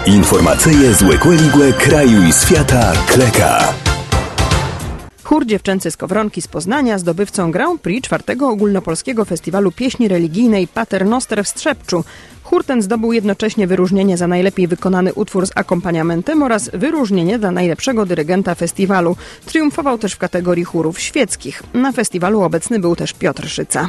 Informacyje z Łekłe kraju i świata Kleka. Chór dziewczęcy z Skowronki z Poznania, zdobywcą Grand Prix 4. Ogólnopolskiego Festiwalu Pieśni Religijnej Paternoster w Strzepczu. Chór ten zdobył jednocześnie wyróżnienie za najlepiej wykonany utwór z akompaniamentem oraz wyróżnienie dla najlepszego dyrygenta festiwalu. Triumfował też w kategorii chórów świeckich. Na festiwalu obecny był też Piotr Szyca.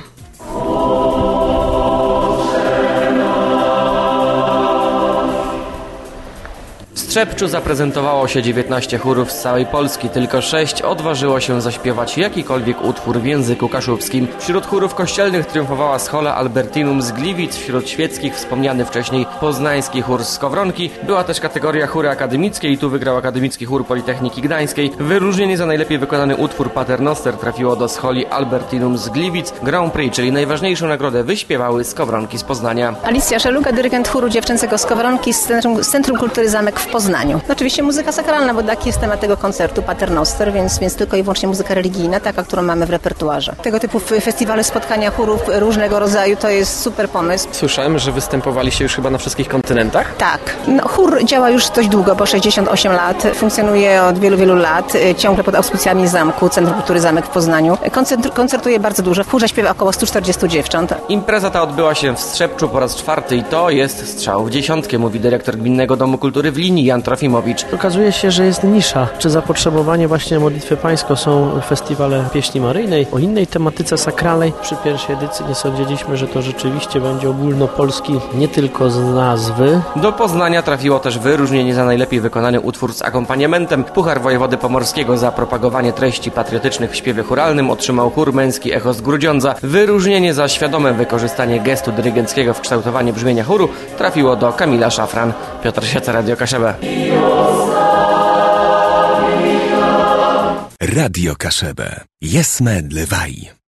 W Strzepczu zaprezentowało się 19 chórów z całej Polski, tylko 6 odważyło się zaśpiewać jakikolwiek utwór w języku kaszubskim. Wśród chórów kościelnych triumfowała Schola Albertinum z Gliwic, wśród świeckich wspomniany wcześniej poznański chór z Skowronki. Była też kategoria chóry akademickie i tu wygrał Akademicki Chór Politechniki Gdańskiej. Wyróżnienie za najlepiej wykonany utwór Paternoster trafiło do Scholi Albertinum z Gliwic. Grand Prix, czyli najważniejszą nagrodę, wyśpiewały Skowronki z Poznania. Alicja Szeluga, dyrygent chóru dziewczęcego Skowronki z Centrum Kultury Zamek w Poznaniu. Oczywiście muzyka sakralna, bo taki jest temat tego koncertu, Paternoster, więc tylko i wyłącznie muzyka religijna, taka, którą mamy w repertuarze. Tego typu festiwale, spotkania chórów różnego rodzaju to jest super pomysł. Słyszałem, że występowaliście już chyba na wszystkich kontynentach? Tak. Chór działa już dość długo, bo 68 lat, funkcjonuje od wielu, wielu lat, ciągle pod auspicjami zamku, Centrum Kultury Zamek w Poznaniu. Koncertuje bardzo dużo, w chórze śpiewa około 140 dziewcząt. Impreza ta odbyła się w Strzepczu po raz 4. i to jest strzał w dziesiątkę, mówi dyrektor Gminnego Domu Kultury w Linii Jan Trofimowicz. Okazuje się, że jest nisza, czy zapotrzebowanie właśnie na modlitwę pańską. Są festiwale pieśni maryjnej o innej tematyce sakralnej. Przy pierwszej edycji nie sądziliśmy, że to rzeczywiście będzie ogólnopolski, nie tylko z nazwy. Do Poznania trafiło też wyróżnienie za najlepiej wykonany utwór z akompaniamentem. Puchar wojewody pomorskiego za propagowanie treści patriotycznych w śpiewie chóralnym otrzymał chór męski Echo z Grudziądza. Wyróżnienie za świadome wykorzystanie gestu dyrygenckiego w kształtowaniu brzmienia chóru trafiło do Kamila Szafran. Piotr Szyca, Radio Kaszebę. Radio Kaszebę. Jesme dlewaj.